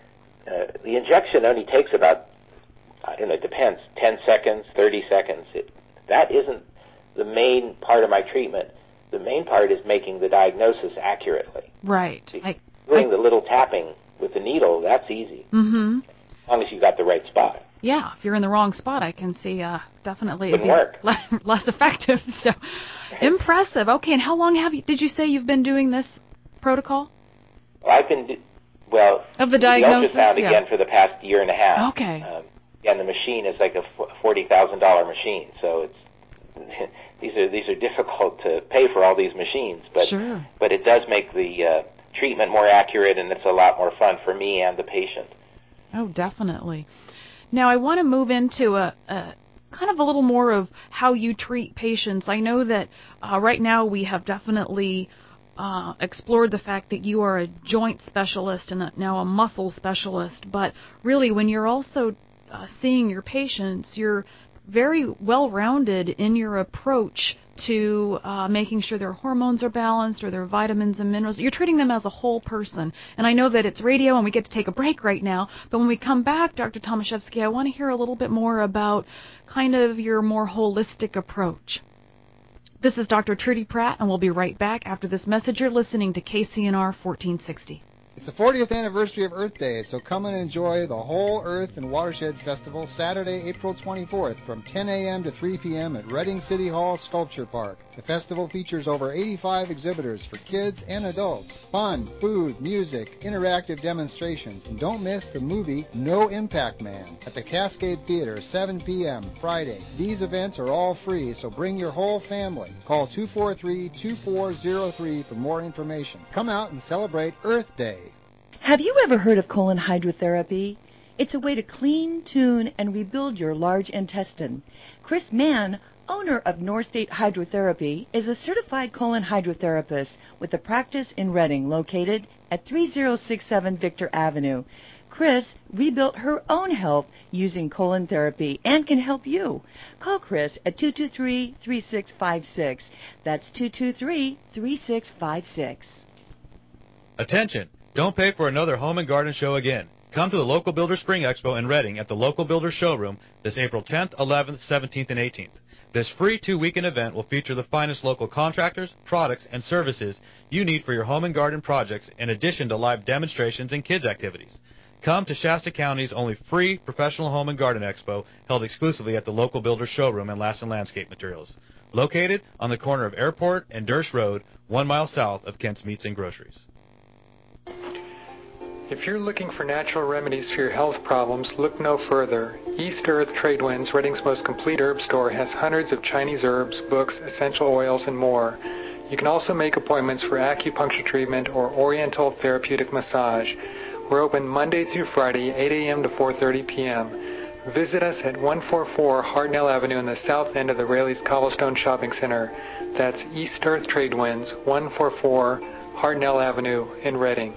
The injection only takes about, I don't know, it depends, 10 seconds, 30 seconds. That isn't the main part of my treatment. The main part is making the diagnosis accurately. Right. Doing the little tapping with the needle, that's easy. Mm-hmm. As long as you got the right spot. Yeah, if you're in the wrong spot, I can see definitely it'd Wouldn't work. less effective. So impressive. Okay, and how long did you say you've been doing this protocol? I've been of the diagnosis, the ultrasound again for the past year and a half. Okay. And the machine is like a $40,000 machine, so it's these are difficult to pay for all these machines, but sure. But it does make the treatment more accurate, and it's a lot more fun for me and the patient. Oh, definitely. Now, I want to move into a kind of a little more of how you treat patients. I know that right now we have definitely explored the fact that you are a joint specialist and now a muscle specialist, but really when you're also seeing your patients, you're very well-rounded in your approach to making sure their hormones are balanced or their vitamins and minerals. You're treating them as a whole person. And I know that it's radio and we get to take a break right now, but when we come back, Dr. Tomaszewski, I want to hear a little bit more about kind of your more holistic approach. This is Dr. Trudy Pratt, and we'll be right back after this message. You're listening to KCNR 1460. It's the 40th anniversary of Earth Day, so come and enjoy the Whole Earth and Watershed Festival Saturday, April 24th from 10 a.m. to 3 p.m. at Reading City Hall Sculpture Park. The festival features over 85 exhibitors for kids and adults. Fun, food, music, interactive demonstrations, and don't miss the movie No Impact Man at the Cascade Theater, 7 p.m. Friday. These events are all free, so bring your whole family. Call 243-2403 for more information. Come out and celebrate Earth Day. Have you ever heard of colon hydrotherapy? It's a way to clean, tune, and rebuild your large intestine. Chris Mann, owner of North State Hydrotherapy, is a certified colon hydrotherapist with a practice in Reading located at 3067 Victor Avenue. Chris rebuilt her own health using colon therapy and can help you. Call Chris at 223-3656. That's 223-3656. Attention! Don't pay for another home and garden show again. Come to the Local Builder Spring Expo in Reading at the Local Builder Showroom this April 10th, 11th, 17th, and 18th. This free 2-weekend event will feature the finest local contractors, products, and services you need for your home and garden projects in addition to live demonstrations and kids' activities. Come to Shasta County's only free professional home and garden expo held exclusively at the Local Builder Showroom and Lassen Landscape Materials, located on the corner of Airport and Dersh Road, 1 mile south of Kent's Meats and Groceries. If you're looking for natural remedies for your health problems, look no further. East Earth Tradewinds, Reading's most complete herb store, has hundreds of Chinese herbs, books, essential oils, and more. You can also make appointments for acupuncture treatment or oriental therapeutic massage. We're open Monday through Friday, 8 a.m. to 4:30 p.m. Visit us at 144 Hartnell Avenue in the south end of the Raley's Cobblestone Shopping Center. That's East Earth Tradewinds, 144 Hartnell Avenue in Reading.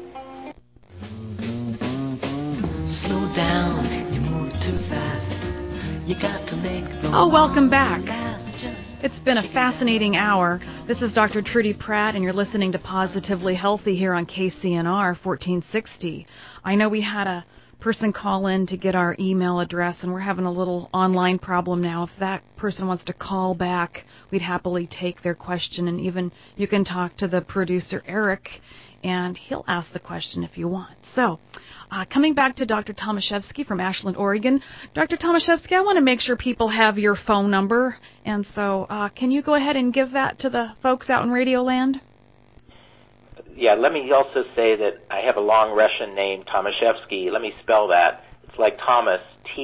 Slow down, you move too fast. You got to make the welcome back. It's been a fascinating hour. This is Dr. Trudy Pratt, and you're listening to Positively Healthy here on KCNR 1460. I know we had a person call in to get our email address, and we're having a little online problem now. If that person wants to call back, we'd happily take their question, and even you can talk to the producer, Eric, and he'll ask the question if you want. So, coming back to Dr. Tomaszewski from Ashland, Oregon. Dr. Tomaszewski, I want to make sure people have your phone number, and so can you go ahead and give that to the folks out in Radio Land? Yeah, let me also say that I have a long Russian name, Tomaszewski. Let me spell that. It's like Thomas,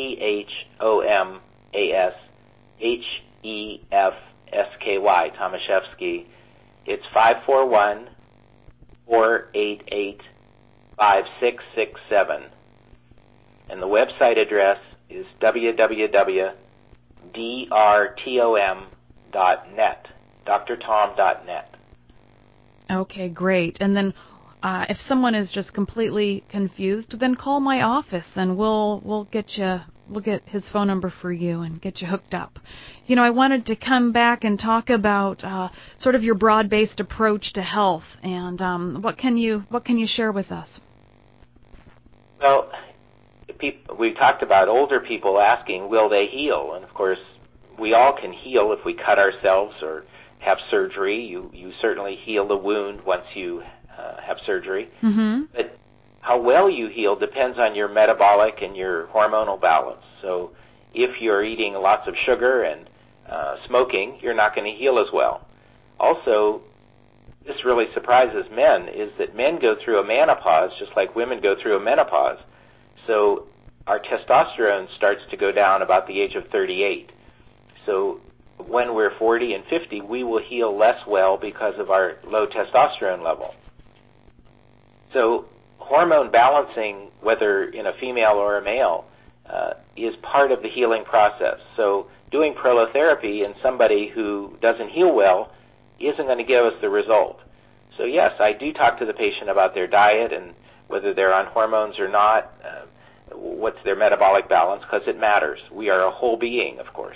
T-H-O-M-A-S-H-E-F-S-K-Y, Tomaszewski. It's 541-488-5667. And the website address is www.drtom.net, drtom.net. Okay, great. And then if someone is just completely confused, then call my office and we'll get his phone number for you and get you hooked up. You know, I wanted to come back and talk about sort of your broad-based approach to health, and what can you share with us? Well, we talked about older people asking, will they heal? And of course, we all can heal if we cut ourselves or have surgery. You certainly heal the wound once you have surgery. Mm-hmm. But how well you heal depends on your metabolic and your hormonal balance. So if you're eating lots of sugar and smoking, you're not going to heal as well. Also, this really surprises men, is that men go through a menopause just like women go through a menopause. So our testosterone starts to go down about the age of 38. So when we're 40 and 50, we will heal less well because of our low testosterone level. So hormone balancing, whether in a female or a male, is part of the healing process. So doing prolotherapy in somebody who doesn't heal well isn't going to give us the result. So yes, I do talk to the patient about their diet and whether they're on hormones or not, what's their metabolic balance, because it matters. We are a whole being, of course.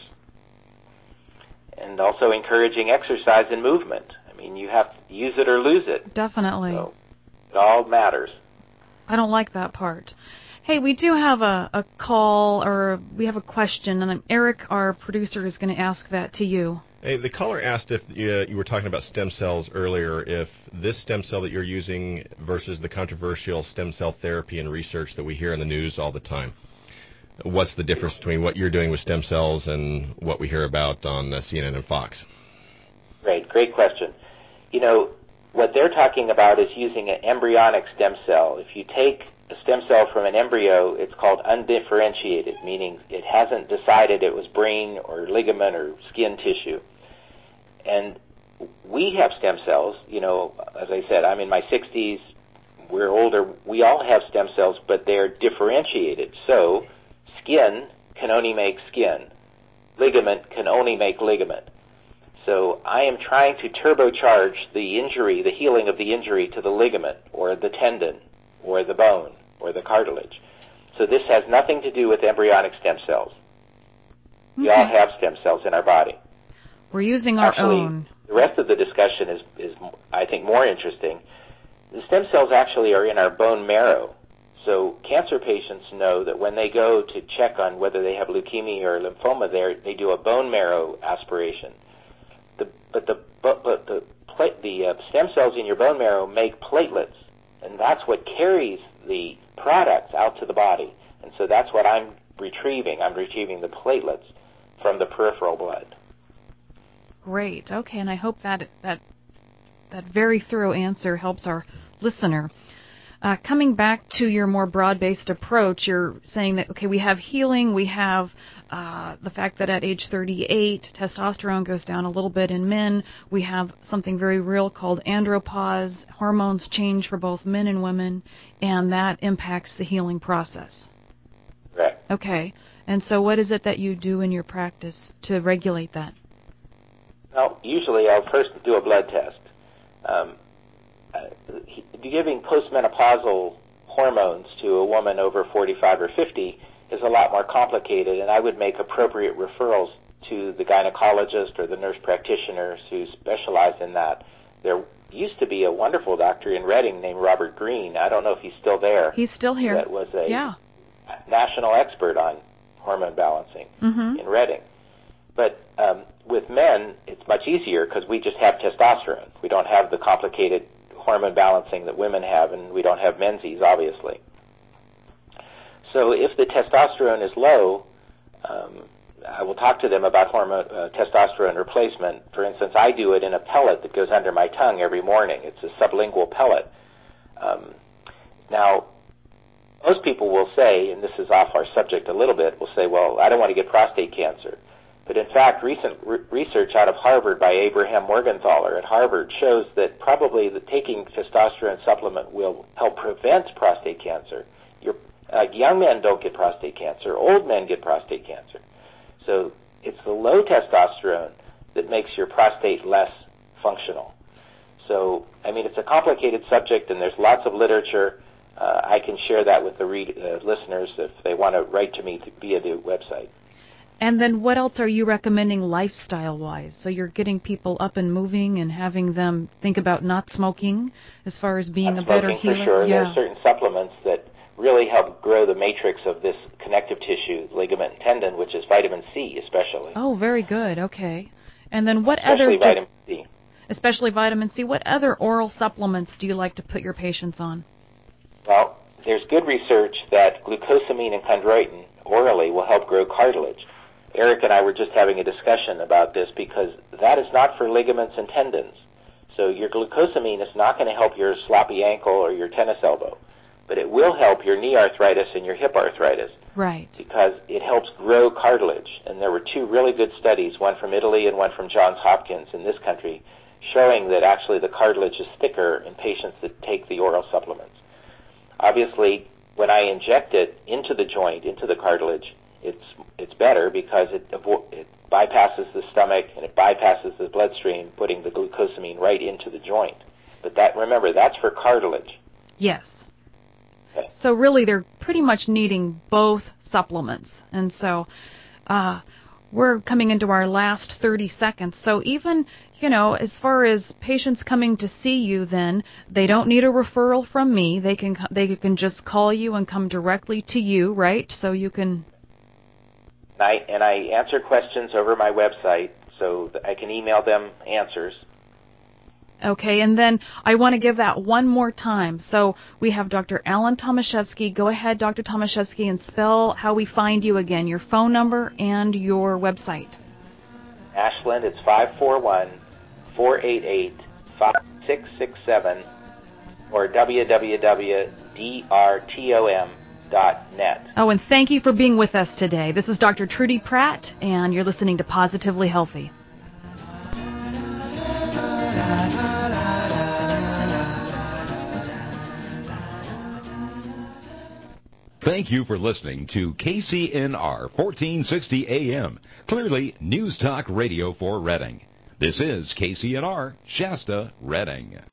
And also encouraging exercise and movement. I mean, you have to use it or lose it. Definitely. So it all matters. I don't like that part. Hey, we do have a call, or we have a question, and Eric, our producer, is going to ask that to you. Hey, the caller asked if you were talking about stem cells earlier, if this stem cell that you're using versus the controversial stem cell therapy and research that we hear in the news all the time. What's the difference between what you're doing with stem cells and what we hear about on CNN and Fox? Great question. You know, what they're talking about is using an embryonic stem cell. If you take a stem cell from an embryo, it's called undifferentiated, meaning it hasn't decided it was brain or ligament or skin tissue. And we have stem cells, you know, as I said, I'm in my 60s, we're older, we all have stem cells, but they're differentiated. So skin can only make skin. Ligament can only make ligament. So I am trying to turbocharge the injury, the healing of the injury to the ligament or the tendon or the bone or the cartilage. So this has nothing to do with embryonic stem cells. We all have stem cells in our body. We're using our own. The rest of the discussion is, I think, more interesting. The stem cells actually are in our bone marrow. So cancer patients know that when they go to check on whether they have leukemia or lymphoma, they do a bone marrow aspiration. But the stem cells in your bone marrow make platelets, and that's what carries the products out to the body. And so that's what I'm retrieving. I'm retrieving the platelets from the peripheral blood. Great. Okay, and I hope that very thorough answer helps our listener. Coming back to your more broad-based approach, you're saying that, okay, we have healing, we have the fact that at age 38, testosterone goes down a little bit in men. We have something very real called andropause. Hormones change for both men and women, and that impacts the healing process. Right. Okay. And so what is it that you do in your practice to regulate that? Well, usually I'll first do a blood test. Giving postmenopausal hormones to a woman over 45 or 50 is a lot more complicated, and I would make appropriate referrals to the gynecologist or the nurse practitioners who specialize in that. There used to be a wonderful doctor in Reading named Robert Green. I don't know if he's still there. He's still here. That was a national expert on hormone balancing in Reading. But with men, it's much easier because we just have testosterone. We don't have the complicated hormone balancing that women have, and we don't have menses, obviously. So if the testosterone is low, I will talk to them about testosterone replacement. For instance, I do it in a pellet that goes under my tongue every morning. It's a sublingual pellet. Now, most people will say, and this is off our subject a little bit, will say, well, I don't want to get prostate cancer. But in fact, recent research out of Harvard by Abraham Morgenthaler at Harvard shows that probably taking testosterone supplement will help prevent prostate cancer. Young men don't get prostate cancer. Old men get prostate cancer. So it's the low testosterone that makes your prostate less functional. So, I mean, it's a complicated subject, and there's lots of literature. I can share that with the listeners if they want to write to me via the website. And then what else are you recommending lifestyle-wise? So you're getting people up and moving and having them think about not smoking as far as being a better healer? For sure. There are certain supplements that really help grow the matrix of this connective tissue, ligament and tendon, which is vitamin C especially. Oh, very good. Okay. And then what especially other... vitamin C. Especially vitamin C. What other oral supplements do you like to put your patients on? Well, there's good research that glucosamine and chondroitin orally will help grow cartilage. Eric and I were just having a discussion about this because that is not for ligaments and tendons. So your glucosamine is not going to help your sloppy ankle or your tennis elbow, but it will help your knee arthritis and your hip arthritis. Right. Because it helps grow cartilage. And there were two really good studies, one from Italy and one from Johns Hopkins in this country, showing that actually the cartilage is thicker in patients that take the oral supplements. Obviously, when I inject it into the joint, into the cartilage, it's better because it bypasses the stomach and it bypasses the bloodstream, putting the glucosamine right into the joint. But remember, that's for cartilage. Yes. Okay. So really they're pretty much needing both supplements. And so we're coming into our last 30 seconds. So even, as far as patients coming to see you, then they don't need a referral from me. They can just call you and come directly to you, right? So you can... And I answer questions over my website, so I can email them answers. Okay, and then I want to give that one more time. So we have Dr. Alan Tomaszewski. Go ahead, Dr. Tomaszewski, and spell how we find you again, your phone number and your website. Ashland, it's 541-488-5667 or www.drtom.net. Oh, and thank you for being with us today. This is Dr. Trudy Pratt, and you're listening to Positively Healthy. Thank you for listening to KCNR 1460 AM, clearly News Talk Radio for Reading. This is KCNR Shasta, Reading.